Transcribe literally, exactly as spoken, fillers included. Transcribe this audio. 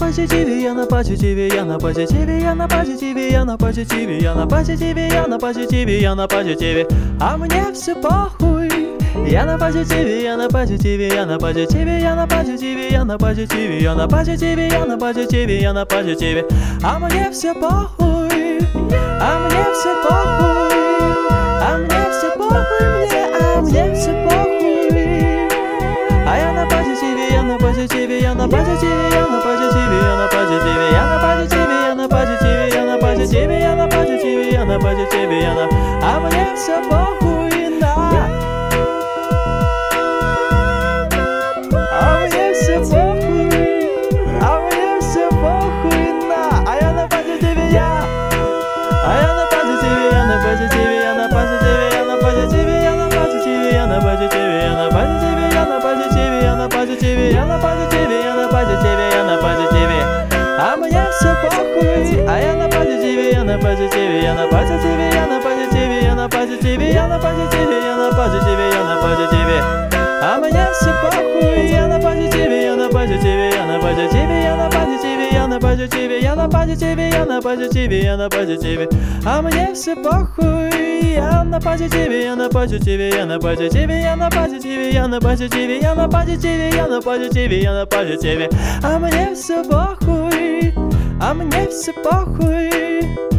позитиве, я на позитиве, я на позитиве, я на позитиве, я на позитиве, я на позитиве, я на позитиве, я на позитиве, а мне все похуй. Я на позитиве, я на позитиве, я на позитиве, я на позитиве, я на позитиве, я на позитиве, я на позитиве, я на позитиве, а мне все похуй, а мне все похуй, а мне все похуй, мне, а мне все похуй. А я на позитиве, я на позитиве, я на позитиве, я на позитиве, я на позитиве, я на позитиве, я на позитиве, я на позитиве, я на позитиве, я на позитиве, я на, а мне все похуй на. А мне все похуй, а мне все похуй на. А я на позитиве, я, а я на позитиве, я на позитиве, я на позитиве, я на позитиве, я на позитиве, я на позитиве, я на позитиве, я на позитиве, я на позитиве, я на позитиве, я на позитиве, я на позитиве, а мне все похуй, а я на позитиве, я на позитиве, я на позитиве, я на позитиве, я на позитиве, я на позитиве, я на позитиве, я на позитиве, а мне все похуй, я на позитиве, я на позитиве, я на позитиве, я на позитиве, я на позитиве, я на позитиве, я на позитиве, я на позитиве, а мне все похуй, я на позитиве, я на позитиве, я на позитиве, я на позитиве, я на позитиве, я на позитиве, я на позитиве, я на позитиве, а мне все похуй, а мне все похуй.